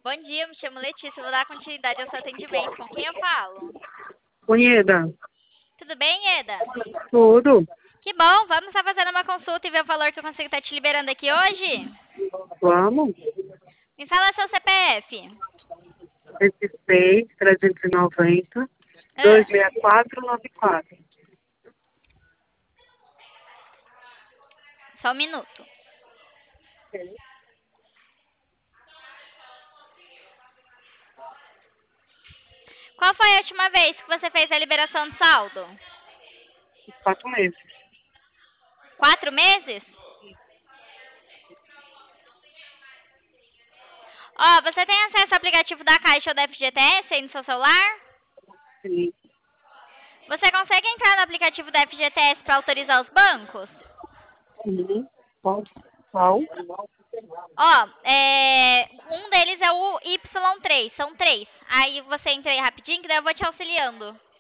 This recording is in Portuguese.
Bom dia, me chamo Letícia, vou dar continuidade ao seu atendimento. Com quem eu falo? Unida, Tudo bem, Eda? tudo? Que bom, vamos estar fazendo uma consulta e ver o valor que eu consigo estar te liberando aqui hoje? Vamos? Me fala seu CPF. 106, 390, Ah, 26494. só um minuto. Qual foi a última vez que você fez a liberação de saldo? 4 meses. 4 meses? Ó, você tem acesso ao aplicativo da Caixa ou da FGTS aí no seu celular? Sim. Você consegue entrar no aplicativo da FGTS para autorizar os bancos? Uhum. Qual? Ó, um deles é o Y3, são três. Aí você entra aí rapidinho que daí eu vou te auxiliando.